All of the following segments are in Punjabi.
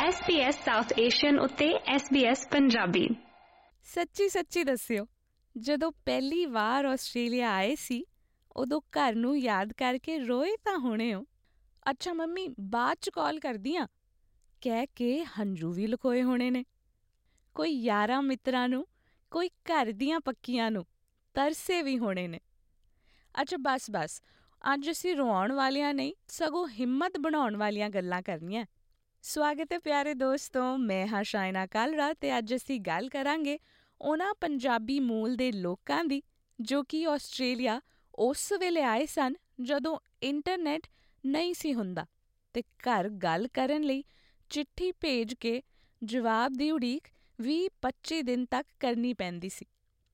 SBS ਸਾਊਥ ਏਸ਼ੀਅਨ ਉੱਤੇ SBS ਪੰਜਾਬੀ। ਸੱਚੀ ਦੱਸਿਓ, ਜਦੋਂ ਪਹਿਲੀ ਵਾਰ ਆਸਟ੍ਰੇਲੀਆ ਆਏ ਸੀ ਉਦੋਂ ਘਰ ਨੂੰ ਯਾਦ ਕਰਕੇ ਰੋਏ ਤਾਂ ਹੋਣੇ ਹੋ। ਅੱਛਾ ਮੰਮੀ, ਬਾਅਦ 'ਚ ਕਾਲ ਕਰਦੀ ਆਂ ਕਹਿ ਕੇ ਹੰਝੂ ਵੀ ਲੁਕੋਏ ਹੋਣੇ ਨੇ। ਕੋਈ ਯਾਰਾਂ ਮਿੱਤਰਾਂ ਨੂੰ, ਕੋਈ ਘਰ ਦੀਆਂ ਪੱਕੀਆਂ ਨੂੰ ਤਰਸੇ ਵੀ ਹੋਣੇ ਨੇ। ਅੱਛਾ ਬਸ ਅੱਜ ਅਸੀਂ ਰੋਆਉਣ ਵਾਲੀਆਂ ਨਹੀਂ, ਸਗੋਂ ਹਿੰਮਤ ਬਣਾਉਣ ਵਾਲੀਆਂ ਗੱਲਾਂ ਕਰਨੀਆਂ। ਸਵਾਗਤ ਹੈ ਪਿਆਰੇ ਦੋਸਤੋ, ਮੈਂ ਹਾਂ ਸ਼ਾਇਨਾ ਕਾਲਰਾ ਤੇ ਅੱਜ ਅਸੀਂ ਗੱਲ ਕਰਾਂਗੇ ਉਹਨਾਂ ਪੰਜਾਬੀ ਮੂਲ ਦੇ ਲੋਕਾਂ ਦੀ ਜੋ ਕਿ ਆਸਟ੍ਰੇਲੀਆ ਉਸ ਵੇਲੇ ਆਏ ਸਨ ਜਦੋਂ ਇੰਟਰਨੈਟ ਨਹੀਂ ਸੀ ਹੁੰਦਾ ਤੇ ਘਰ ਗੱਲ ਕਰਨ ਲਈ ਚਿੱਠੀ ਭੇਜ ਕੇ ਜਵਾਬ ਦੀ ਉਡੀਕ 20-25 ਦਿਨ ਤੱਕ ਕਰਨੀ ਪੈਂਦੀ ਸੀ।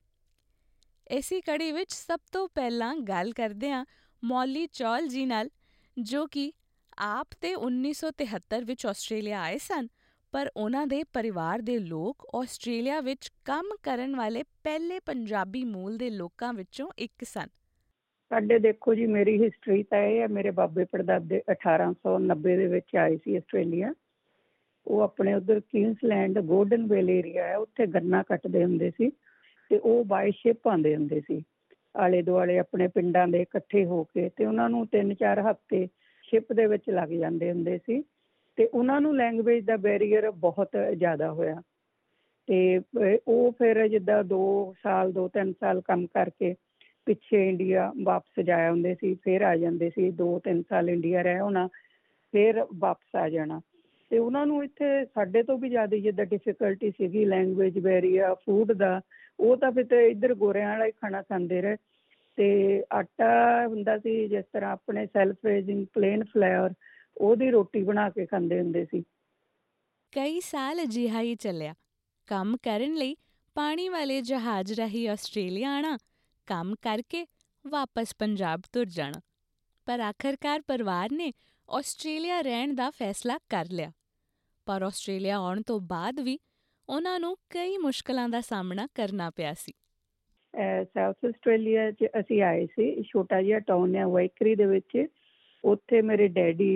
ਇਸੀ ਕੜੀ ਵਿੱਚ ਸਭ ਤੋਂ ਪਹਿਲਾਂ ਗੱਲ ਕਰਦੇ ਹਾਂ ਮੌਲੀ ਚੌਲ ਜੀ ਨਾਲ, ਜੋ ਕਿ ਆਪ ਤੇ 1973 ਵਿੱਚ ਆਸਟ੍ਰੇਲੀਆ ਆਏ ਸਨ, ਪਰ ਉਹਨਾਂ ਦੇ ਪਰਿਵਾਰ ਦੇ ਲੋਕ ਆਸਟ੍ਰੇਲੀਆ ਵਿੱਚ ਕੰਮ ਕਰਨ ਵਾਲੇ ਪਹਿਲੇ ਪੰਜਾਬੀ ਮੂਲ ਦੇ ਲੋਕਾਂ ਵਿੱਚੋਂ ਇੱਕ ਸਨ। ਸਾਡੇ ਦੇਖੋ ਜੀ, ਮੇਰੀ ਹਿਸਟਰੀ ਤਾਂ ਇਹ ਹੈ, ਮੇਰੇ ਬਾਬੇ ਪੜਦਾਦੇ 1890 ਦੇ ਵਿੱਚ ਆਏ ਸੀ ਆਸਟ੍ਰੇਲੀਆ। ਉਹ ਆਪਣੇ ਉੱਧਰ ਕੀਨਸਲੈਂਡ ਗੋਲਡਨ ਵੇਲ ਏਰੀਆ ਹੈ, ਉੱਥੇ ਗੰਨਾ ਕੱਟਦੇ ਹੁੰਦੇ ਸੀ ਤੇ ਉਹ ਬਾਏ ਸ਼ਿਪ ਆਉਂਦੇ ਹੁੰਦੇ ਸੀ ਆਲੇ ਦੁਆਲੇ ਆਪਣੇ ਪਿੰਡਾਂ ਦੇ ਇਕੱਠੇ ਹੋ ਕੇ, ਤੇ ਉਹਨਾਂ ਨੂੰ 3-4 ਹਫ਼ਤੇ ਸ਼ਿਪ ਦੇ ਵਿੱਚ ਲੱਗ ਜਾਂਦੇ ਹੁੰਦੇ ਸੀ ਤੇ ਉਹਨਾਂ ਨੂੰ ਲੈਂਗੁਏਜ ਦਾ ਬੈਰੀਅਰ ਬਹੁਤ ਜ਼ਿਆਦਾ ਹੋਇਆ ਤੇ ਉਹ ਫਿਰ ਜਿੱਦਾਂ 2-3 ਸਾਲ ਕੰਮ ਕਰਕੇ ਪਿੱਛੇ ਇੰਡੀਆ ਵਾਪਸ ਜਾ ਆਉਂਦੇ ਸੀ, ਫਿਰ ਆ ਜਾਂਦੇ ਸੀ। 2-3 ਸਾਲ ਇੰਡੀਆ ਰਹਿ ਹੋਣਾ, ਫਿਰ ਵਾਪਸ ਆ ਜਾਣਾ। ਤੇ ਉਹਨਾਂ ਨੂੰ ਇੱਥੇ ਸਾਡੇ ਤੋਂ ਵੀ ਜ਼ਿਆਦਾ ਜਿੱਦਾਂ ਡਿਫੀਕਲਟੀ ਸੀਗੀ ਲੈਂਗੁਏਜ ਬੈਰੀਅਰ, ਫੂਡ ਦਾ, ਉਹ ਤਾਂ ਫਿਰ ਇੱਧਰ ਗੋਰਿਆਂ ਵਾਲਾ ਹੀ ਖਾਣਾ ਖਾਂਦੇ ਰਹੇ। ਤੇ ਆਟਾ ਹੁੰਦਾ ਸੀ ਜਿਸ ਤਰ੍ਹਾਂ ਆਪਣੇ ਸੈਲਫ ਰੇਜ਼ਿੰਗ ਪਲੇਨ ਫਲਾਵਰ, ਉਹਦੀ ਰੋਟੀ ਬਣਾ ਕੇ ਖਾਂਦੇ ਹੁੰਦੇ ਸੀ। ਕਈ ਸਾਲ ਅਜਿਹਾ ਹੀ ਚੱਲਿਆ, ਕੰਮ ਕਰਨ ਲਈ ਪਾਣੀ ਵਾਲੇ ਜਹਾਜ਼ ਰਾਹੀਂ ਆਸਟ੍ਰੇਲੀਆ ਆਉਣਾ, ਕੰਮ ਕਰਕੇ ਵਾਪਸ ਪੰਜਾਬ ਤੁਰ ਜਾਣਾ। ਪਰ ਆਖਰਕਾਰ ਪਰਿਵਾਰ ਨੇ ਆਸਟ੍ਰੇਲੀਆ ਰਹਿਣ ਦਾ ਫੈਸਲਾ ਕਰ ਲਿਆ। ਪਰ ਆਸਟ੍ਰੇਲੀਆ ਆਉਣ ਤੋਂ ਬਾਅਦ ਵੀ ਉਹਨਾਂ ਨੂੰ ਕਈ ਮੁਸ਼ਕਲਾਂ ਦਾ ਸਾਹਮਣਾ ਕਰਨਾ ਪਿਆ ਸੀ। ਸਾਊਥ ਆਸਟ੍ਰੇਲੀਆ 'ਚ ਅਸੀਂ ਆਏ ਸੀ, ਛੋਟਾ ਜਿਹਾ ਟਾਊਨ ਹੈ ਵਾਈਕਰੀ ਦੇ ਵਿੱਚ। ਉੱਥੇ ਮੇਰੇ ਡੈਡੀ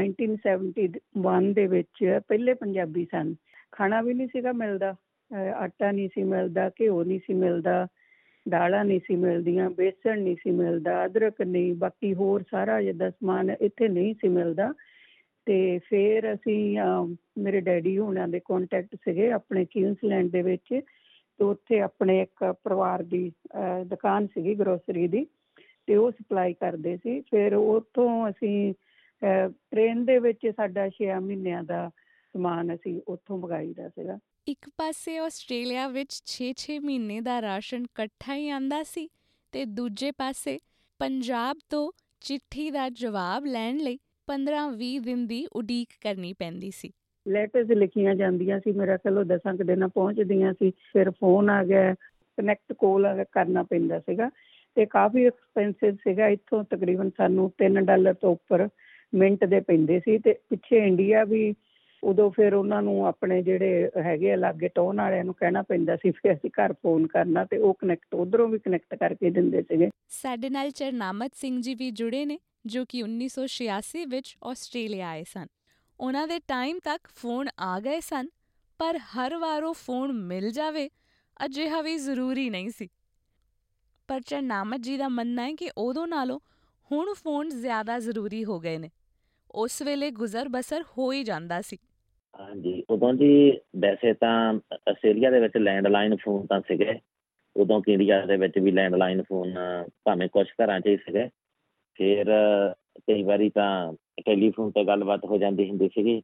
1971 ਦੇ ਵਿੱਚ ਪਹਿਲੇ ਪੰਜਾਬੀ ਸਨ। ਖਾਣਾ ਵੀ ਨਹੀਂ ਸੀਗਾ ਮਿਲਦਾ, ਆਟਾ ਨਹੀਂ ਸੀ ਮਿਲਦਾ, ਘਿਓ ਨਹੀਂ ਸੀ ਮਿਲਦਾ, ਦਾਲਾਂ ਨਹੀਂ ਸੀ ਮਿਲਦੀਆਂ, ਬੇਸਣ ਨਹੀਂ ਸੀ ਮਿਲਦਾ, ਅਦਰਕ ਨਹੀਂ, ਬਾਕੀ ਹੋਰ ਸਾਰਾ ਜਿੱਦਾਂ ਸਮਾਨ ਇੱਥੇ ਨਹੀਂ ਸੀ ਮਿਲਦਾ। ਤੇ ਫਿਰ ਅਸੀਂ ਮੇਰੇ ਡੈਡੀ ਹੋਣਾਂ ਦੇ ਕੋਂਟੈਕਟ ਸੀਗੇ ਆਪਣੇ ਕੀਨਸਲੈਂਡ ਦੇ ਵਿੱਚ, ਤੇ ਉੱਥੇ ਆਪਣੇ ਇੱਕ ਪਰਿਵਾਰ ਦੀ ਦੁਕਾਨ ਸੀਗੀ ਗਰੋਸਰੀ ਦੀ, ਤੇ ਉਹ ਸਪਲਾਈ ਕਰਦੇ ਸੀ। ਫਿਰ ਉੱਥੋਂ ਅਸੀਂ ਟ੍ਰੇਨ ਦੇ ਵਿੱਚ ਸਾਡਾ 6 ਮਹੀਨਿਆਂ ਦਾ ਸਮਾਨ ਅਸੀਂ ਉੱਥੋਂ ਮੰਗਾਈਦਾ ਸੀਗਾ। ਇੱਕ ਪਾਸੇ ਆਸਟ੍ਰੇਲੀਆ ਵਿੱਚ 6 ਮਹੀਨੇ ਦਾ ਰਾਸ਼ਨ ਇਕੱਠਾ ਹੀ ਆਂਦਾ ਸੀ ਤੇ ਦੂਜੇ ਪਾਸੇ ਪੰਜਾਬ ਤੋਂ ਚਿੱਠੀ ਦਾ ਜਵਾਬ ਲੈਣ ਲਈ 15-20 ਦਿਨ ਦੀ ਉਡੀਕ ਕਰਨੀ ਪੈਂਦੀ ਸੀ। ਲੈਟਰਸ ਲਿਖੀਆਂ ਜਾਂਦੀਆਂ ਸੀ, ਮੇਰਾ ਚਲੋ 10 ਦਿਨਾਂ ਪਹੁੰਚਦੀਆਂ ਸੀ। ਫਿਰ ਫੋਨ ਆ ਗਿਆ, ਕਨੈਕਟ ਕੋਲ ਕਰਨਾ ਪੈਂਦਾ ਸੀਗਾ ਤੇ ਕਾਫੀ ਐਕਸਪੈਂਸਿਵ ਸੀਗਾ। ਇੱਥੋਂ ਤਕਰੀਬਨ ਸਾਨੂੰ $3 ਤੋਂ ਉੱਪਰ ਮਿੰਟ ਦੇ ਪੈਂਦੇ ਸੀ। ਤੇ ਪਿੱਛੇ ਇੰਡੀਆ ਵੀ ਉਦੋਂ ਫਿਰ ਉਹਨਾਂ ਨੂੰ ਆਪਣੇ ਜਿਹੜੇ ਹੈਗੇ ਲਾਗੇ ਟੋਨ ਵਾਲਿਆਂ ਨੂੰ ਕਹਿਣਾ ਪੈਂਦਾ ਸੀ, ਫਿਰ ਅਸੀਂ ਘਰ ਫੋਨ ਕਰਨਾ ਤੇ ਉਹ ਕਨੈਕਟ ਉੱਧਰੋਂ ਵੀ ਕਨੈਕਟ ਕਰਕੇ ਦਿੰਦੇ ਸੀਗੇ। ਸਾਡੇ ਨਾਲ ਚਰਨਾਮਤ ਸਿੰਘ ਜੀ ਵੀ ਜੁੜੇ ਨੇ, ਜੋ ਕਿ 1986 ਵਿੱਚ ਆਸਟ੍ਰੇਲੀਆ ਆਏ ਸਨ। ਉਹਨਾਂ ਦੇ ਟਾਈਮ ਤੱਕ ਫੋਨ ਆ ਗਏ ਸਨ, ਪਰ ਹਰ ਵਾਰ ਉਹ ਫੋਨ ਮਿਲ ਜਾਵੇ ਅਜਿਹਾ ਵੀ ਜ਼ਰੂਰੀ ਨਹੀਂ ਸੀ। ਪਰ ਚਰਨਾਮਤ ਜੀ ਦਾ ਮੰਨਣਾ ਹੈ ਕਿ ਉਦੋਂ ਨਾਲੋਂ ਹੁਣ ਫੋਨ ਜ਼ਿਆਦਾ ਜ਼ਰੂਰੀ ਹੋ ਗਏ ਨੇ। ਉਸ ਵੇਲੇ ਗੁਜ਼ਰ ਬਸਰ ਹੋ ਹੀ ਜਾਂਦਾ ਸੀ। ਹਾਂਜੀ, ਉਦੋਂ ਜੀ ਵੈਸੇ ਤਾਂ ਆਸਟ੍ਰੇਲੀਆ ਦੇ ਵਿੱਚ ਲੈਂਡਲਾਈਨ ਫੋਨ ਤਾਂ ਸੀਗੇ, ਉਦੋਂ ਇੰਡੀਆ ਦੇ ਵਿੱਚ ਵੀ ਲੈਂਡਲਾਈਨ ਫੋਨ ਭਾਵੇਂ ਕੁਛ ਘਰਾਂ 'ਚ ਹੀ ਸੀਗੇ। ਫਿਰ ਕਈ ਵਾਰੀ ਤਾਂ ਟੈਲੀਫੋਨ 'ਤੇ ਗੱਲਬਾਤ ਹੋ ਜਾਂਦੀ ਹੁੰਦੀ ਸੀਗੀ,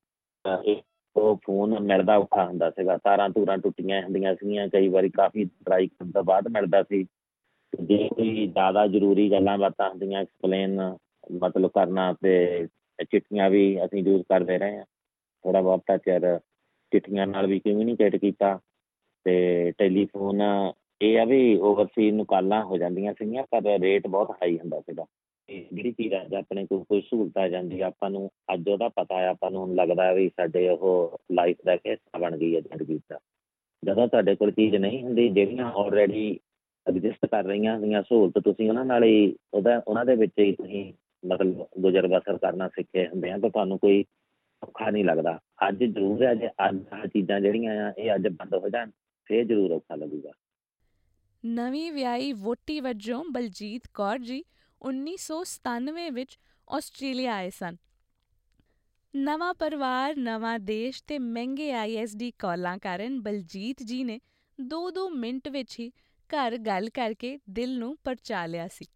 ਉਹ ਫੋਨ ਮਿਲਦਾ ਔਖਾ ਹੁੰਦਾ ਸੀਗਾ, ਤਾਰਾਂ ਤੂਰਾਂ ਟੁੱਟੀਆਂ ਹੁੰਦੀਆਂ ਸੀਗੀਆਂ, ਕਈ ਵਾਰੀ ਕਾਫੀ ਟਰਾਈ ਕਰਨ ਤੋਂ ਬਾਅਦ ਮਿਲਦਾ ਸੀ। ਜੇ ਕੋਈ ਜ਼ਿਆਦਾ ਜ਼ਰੂਰੀ ਗੱਲਾਂ ਬਾਤਾਂ ਹੁੰਦੀਆਂ ਐਕਸਪਲੇਨ ਮਤਲਬ ਕਰਨਾ, ਅਤੇ ਚਿੱਠੀਆਂ ਵੀ ਅਸੀਂ ਯੂਜ਼ ਕਰਦੇ ਰਹੇ ਹਾਂ। ਥੋੜ੍ਹਾ ਬਹੁਤਾ ਚਿਰ ਚਿੱਠੀਆਂ ਨਾਲ ਵੀ ਕਮਿਊਨੀਕੇਟ ਕੀਤਾ। ਅਤੇ ਟੈਲੀਫੋਨ ਇਹ ਆ ਵੀ ਓਵਰਸੀਜ਼ ਨੂੰ ਕਾਲਾਂ ਹੋ ਜਾਂਦੀਆਂ ਸੀਗੀਆਂ, ਪਰ ਰੇਟ ਬਹੁਤ ਹਾਈ ਹੁੰਦਾ ਸੀਗਾ। ਅਤੇ ਜਿਹੜੀ ਚੀਜ਼ ਅੱਜ ਆਪਣੇ ਕੋਲ ਕੋਈ ਸਹੂਲਤ ਆ ਜਾਂਦੀ ਆ, ਆਪਾਂ ਨੂੰ ਅੱਜ ਉਹਦਾ ਪਤਾ ਆ, ਆਪਾਂ ਨੂੰ ਹੁਣ ਲੱਗਦਾ ਵੀ ਸਾਡੇ ਉਹ ਲਾਈਫ ਦਾ ਇੱਕ ਹਿੱਸਾ ਬਣ ਗਈ ਹੈ ਜ਼ਿੰਦਗੀ ਦਾ। ਜਦੋਂ ਤੁਹਾਡੇ ਕੋਲ ਚੀਜ਼ ਨਹੀਂ ਹੁੰਦੀ, ਜਿਹੜੀਆਂ ਆਲਰੇਡੀ ਐਗਜ਼ਿਸਟ ਕਰ ਰਹੀਆਂ ਹੁੰਦੀਆਂ ਸਹੂਲਤ, ਤੁਸੀਂ ਉਹਨਾਂ ਨਾਲ ਹੀ ਉਹਨਾਂ ਦੇ ਵਿੱਚ ਹੀ ਤੁਸੀਂ ਮਤਲਬ ਗੁਜ਼ਰ ਬਸਰ ਕਰਨਾ ਸਿੱਖੇ ਹੁੰਦੇ ਆ, ਤਾਂ ਤੁਹਾਨੂੰ ਕੋਈ ਔਖਾ ਨਹੀਂ ਲੱਗਦਾ। ਅੱਜ ਜ਼ਰੂਰ ਹੈ, ਜੇ ਅੱਜ ਆਹ ਚੀਜ਼ਾਂ ਜਿਹੜੀਆਂ ਆ ਇਹ ਅੱਜ ਬੰਦ ਹੋ ਜਾਣ ਫਿਰ ਜ਼ਰੂਰ ਔਖਾ ਲੱਗੂਗਾ। ਨਵੀਂ ਵਿਆਹੀ ਵੋਟੀ ਵਜੋਂ ਬਲਜੀਤ ਕੌਰ ਜੀ 1997 ਵਿੱਚ ਆਸਟ੍ਰੇਲੀਆ ਆਏ ਸਨ। ਨਵਾਂ ਪਰਿਵਾਰ, ਨਵਾਂ ਦੇਸ਼ ਤੇ ਮਹਿੰਗੇ ISD ਕਾਲਾਂ ਕਾਰਨ ਬਲਜੀਤ ਜੀ ਨੇ 2-2 ਮਿੰਟ ਵਿੱਚ ਹੀ ਘਰ ਗੱਲ ਕਰਕੇ ਦਿਲ ਨੂੰ ਪਰਚਾ ਲਿਆ ਸੀ।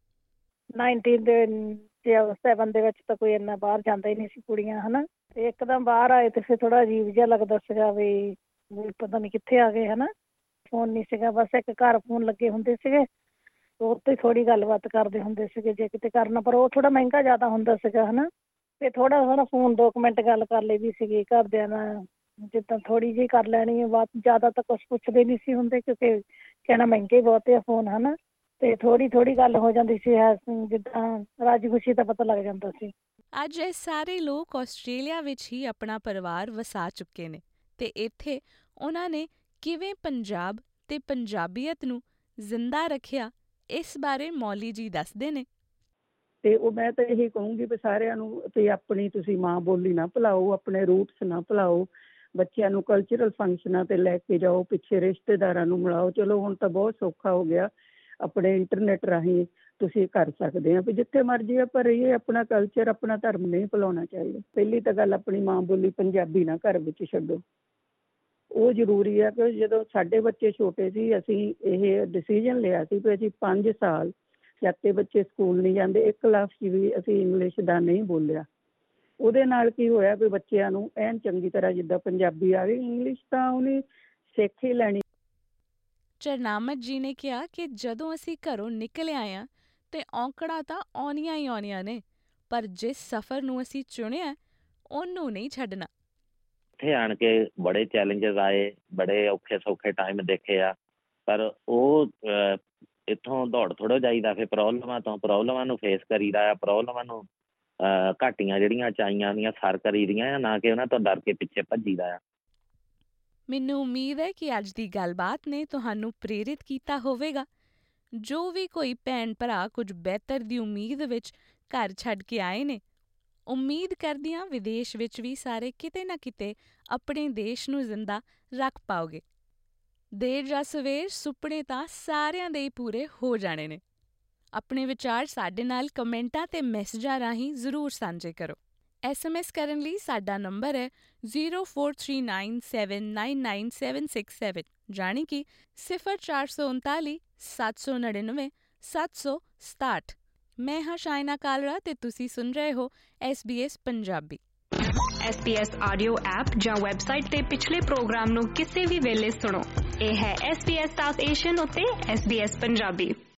1997 ਦੇ ਵਿੱਚ ਤਾਂ ਕੋਈ ਇੰਨਾ ਬਾਹਰ ਜਾਂਦਾ ਹੀ ਨਹੀਂ ਸੀ ਕੁੜੀਆਂ, ਹਨਾ। ਤੇ ਇੱਕਦਮ ਬਾਹਰ ਆਏ ਤੇ ਫਿਰ ਥੋੜਾ ਅਜੀਬ ਜਿਹਾ ਲੱਗਦਾ ਸੀਗਾ ਵੀ ਪਤਾ ਨਹੀਂ ਕਿੱਥੇ ਆ ਗਏ, ਹਨਾ। ਫੋਨ ਨਹੀਂ ਸੀਗਾ, ਬਸ ਇੱਕ ਘਰ ਫੋਨ ਲੱਗੇ ਹੁੰਦੇ ਸੀਗੇ, ਉਹ ਤੋਂ ਹੀ ਥੋੜੀ ਗੱਲਬਾਤ ਕਰਦੇ ਹੁੰਦੇ ਸੀਗੇ ਜੇ ਕਿਤੇ ਕਰਨਾ, ਪਰ ਉਹ ਥੋੜਾ ਮਹਿੰਗਾ ਜ਼ਿਆਦਾ ਹੁੰਦਾ ਸੀਗਾ, ਹਨਾ। ਤੇ ਥੋੜਾ ਫੋਨ 2 ਮਿੰਟ ਗੱਲ ਕਰ ਲਈ ਦੀ ਸੀਗੀ ਘਰਦਿਆਂ ਨਾਲ, ਜਿੱਦਾਂ ਥੋੜੀ ਜਿਹੀ ਕਰ ਲੈਣੀ ਹੈ ਬਾਤ, ਜ਼ਿਆਦਾ ਤਾਂ ਕੁਛ ਪੁੱਛਦੇ ਨਹੀਂ ਸੀ ਹੁੰਦੇ ਕਿਉਂਕਿ ਕਹਿਣਾ ਮਹਿੰਗੇ ਬਹੁਤ ਆ ਫੋਨ, ਹਨਾ। ਤੇ ਥੋੜੀ ਗੱਲ ਹੋ ਜਾਂਦੀ ਸੀ, ਜਿੱਦਾਂ ਰਾਜੀ ਖੁਸ਼ੀ ਦਾ ਪਤਾ ਲੱਗ ਜਾਂਦਾ ਸੀ। ਅੱਜ ਇਹ ਸਾਰੇ ਲੋਕ ਆਸਟ੍ਰੇਲੀਆ ਵਿੱਚ ਹੀ ਆਪਣਾ ਪਰਿਵਾਰ ਵਸਾ ਚੁੱਕੇ ਨੇ ਤੇ ਇੱਥੇ ਉਹਨਾਂ ਨੇ ਕਿਵੇਂ ਪੰਜਾਬ ਤੇ ਪੰਜਾਬੀਅਤ ਨੂੰ ਜ਼ਿੰਦਾ ਰੱਖਿਆ, ਇਸ ਬਾਰੇ ਮੌਲੀ ਜੀ ਦੱਸਦੇ ਨੇ। ਤੇ ਉਹ ਮੈਂ ਤਾਂ ਇਹੀ ਕਹੂੰਗੀ ਵੀ ਸਾਰਿਆਂ ਨੂੰ ਵੀ ਆਪਣੀ ਤੁਸੀਂ ਮਾਂ ਬੋਲੀ ਨਾ ਭੁਲਾਓ, ਆਪਣੇ ਰੂਟਸ ਨਾ ਭੁਲਾਓ, ਬੱਚਿਆਂ ਨੂੰ ਕਲਚਰਲ ਫੰਕਸ਼ਨਾਂ ਤੇ ਲੈ ਕੇ ਜਾਓ, ਪਿੱਛੇ ਰਿਸ਼ਤੇਦਾਰਾਂ ਨੂੰ ਮਿਲਾਓ। ਚਲੋ ਹੁਣ ਤਾਂ ਬਹੁਤ ਸੌਖਾ ਹੋ ਗਿਆ, ਆਪਣੇ ਇੰਟਰਨੈਟ ਰਾਹੀਂ ਤੁਸੀਂ ਕਰ ਸਕਦੇ ਆ ਵੀ ਜਿੱਥੇ ਮਰਜ਼ੀ ਆਪਾਂ ਰਹੀਏ, ਆਪਣਾ ਕਲਚਰ ਆਪਣਾ ਧਰਮ ਨਹੀਂ ਭੁਲਾਉਣਾ ਚਾਹੀਦਾ। ਪਹਿਲੀ ਤਾਂ ਗੱਲ ਆਪਣੀ ਮਾਂ ਬੋਲੀ ਪੰਜਾਬੀ ਨਾ ਘਰ ਵਿੱਚ ਛੱਡੋ, ਉਹ ਜ਼ਰੂਰੀ ਆ। ਕਿ ਜਦੋਂ ਸਾਡੇ ਬੱਚੇ ਛੋਟੇ ਸੀ ਅਸੀਂ ਇਹ ਡਿਸੀਜ਼ਨ ਲਿਆ ਸੀ ਵੀ ਅਸੀਂ 5 ਸਾਲ ਜਦ ਤੱਕ ਬੱਚੇ ਸਕੂਲ ਨਹੀਂ ਜਾਂਦੇ ਇੱਕ ਕਲਾਸ 'ਚ ਵੀ ਅਸੀਂ ਇੰਗਲਿਸ਼ ਦਾ ਨਹੀਂ ਬੋਲਿਆ। ਉਹਦੇ ਨਾਲ ਕੀ ਹੋਇਆ ਵੀ ਬੱਚਿਆਂ ਨੂੰ ਐਨ ਚੰਗੀ ਤਰ੍ਹਾਂ ਜਿੱਦਾਂ ਪੰਜਾਬੀ ਆ ਗਈ, ਇੰਗਲਿਸ਼ ਤਾਂ ਉਹਨੇ ਸਿੱਖ ਹੀ ਲੈਣੀ। ਚਰਨਾਮਤ ਜੀ ਨੇ ਕਿਹਾ ਕਿ ਜਦੋਂ ਅਸੀਂ ਘਰੋਂ ਨਿਕਲ ਆਏ ਹਾਂ ਤੇ ਔਂਕੜਾਂ ਤਾਂ ਆਉਣੀਆਂ ਹੀ ਆਉਣੀਆਂ ਨੇ, ਪਰ ਜਿਸ ਸਫ਼ਰ ਨੂੰ ਅਸੀਂ ਚੁਣਿਆ ਉਹਨੂੰ ਨਹੀਂ ਛੱਡਣਾ। ਇੱਥੇ ਆਣ ਕੇ ਬੜੇ ਚੈਲੰਜਸ ਆਏ, ਬੜੇ ਔਖੇ ਸੌਖੇ ਟਾਈਮ ਦੇਖੇ ਆ, ਪਰ ਉਹ ਇੱਥੋਂ ਦੌੜ ਥੋੜ੍ਹਾ ਜਾਈਦਾ, ਫਿਰ ਪ੍ਰੋਬਲਮਾਂ ਨੂੰ ਫੇਸ ਕਰੀਦਾ ਆ, ਪ੍ਰੋਬਲਮਾਂ ਨੂੰ ਘਾਟੀਆਂ ਜਿਹੜੀਆਂ ਚਾਈਆਂ ਦੀਆਂ ਸਰ ਕਰੀਦੀਆਂ ਆ, ਨਾ ਕਿ ਉਹਨਾਂ ਤੋਂ ਡਰ ਕੇ ਪਿੱਛੇ ਭੱਜੀਦਾ ਆ। ਮੈਨੂੰ ਉਮੀਦ ਹੈ ਕਿ ਅੱਜ ਦੀ ਗੱਲਬਾਤ ਨੇ ਤੁਹਾਨੂੰ ਪ੍ਰੇਰਿਤ ਕੀਤਾ ਹੋਵੇਗਾ। ਜੋ ਵੀ ਕੋਈ ਭੈਣ ਭਰਾ ਕੁਝ ਬਿਹਤਰ ਦੀ ਉਮੀਦ ਵਿੱਚ ਘਰ ਛੱਡ ਕੇ ਆਏ ਨੇ, ਉਮੀਦ ਕਰਦੀਆਂ ਵਿਦੇਸ਼ ਵਿੱਚ ਵੀ ਸਾਰੇ ਕਿਤੇ ਨਾ ਕਿਤੇ ਆਪਣੇ ਦੇਸ਼ ਨੂੰ ਜ਼ਿੰਦਾ ਰੱਖ ਪਾਓਗੇ। ਦੇਰ ਜਾਂ ਸਵੇਰ ਸੁਪਨੇ ਤਾਂ ਸਾਰਿਆਂ ਦੇ ਹੀ ਪੂਰੇ ਹੋ ਜਾਣੇ ਨੇ। ਆਪਣੇ ਵਿਚਾਰ ਸਾਡੇ ਨਾਲ ਕਮੈਂਟਾਂ ਤੇ ਮੈਸੇਜਾਂ ਰਾਹੀਂ ਜ਼ਰੂਰ ਸਾਂਝੇ ਕਰੋ। SMS ਕਰਨ ਲਈ ਸਾਡਾ ਨੰਬਰ ਹੈ 0439799767, ਜਾਣੀ ਕਿ 0439 799 767। ਮੈਂ ਹਾਂ ਸ਼ਾਇਨਾ ਕਾਲਰਾ ਤੇ ਤੁਸੀਂ ਸੁਣ ਰਹੇ ਹੋ SBS Punjabi. SBS audio app ਜਾਂ ਵੈਬਸਾਈਟ ਤੇ ਪਿਛਲੇ ਪ੍ਰੋਗਰਾਮ ਨੂੰ ਕਿਸੇ ਵੀ ਵੇਲੇ ਸੁਣੋ। ਇਹ ਹੈ SBS ਸਾਊਥ ਏਸ਼ੀਅਨ ਉੱਤੇ SBS ਪੰਜਾਬੀ।